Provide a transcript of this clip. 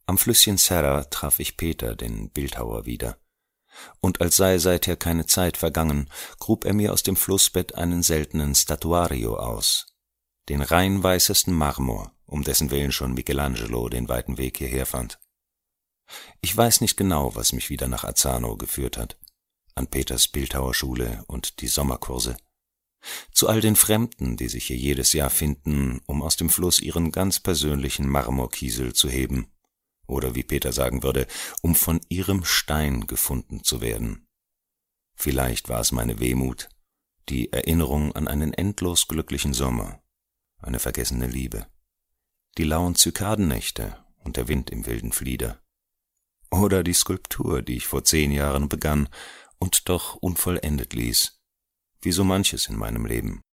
Am Flüsschen Serra traf ich Peter, den Bildhauer, wieder. Und als sei seither keine Zeit vergangen, grub er mir aus dem Flussbett einen seltenen Statuario aus, den rein weißesten Marmor, um dessen Willen schon Michelangelo den weiten Weg hierher fand. Ich weiß nicht genau, was mich wieder nach Azzano geführt hat, an Peters Bildhauerschule und die Sommerkurse. Zu all den Fremden, die sich hier jedes Jahr finden, um aus dem Fluss ihren ganz persönlichen Marmorkiesel zu heben. Oder wie Peter sagen würde, um von ihrem Stein gefunden zu werden. Vielleicht war es meine Wehmut, die Erinnerung an einen endlos glücklichen Sommer, eine vergessene Liebe, die lauen Zykadennächte und der Wind im wilden Flieder. Oder die Skulptur, die ich vor 10 Jahren begann und doch unvollendet ließ, wie so manches in meinem Leben.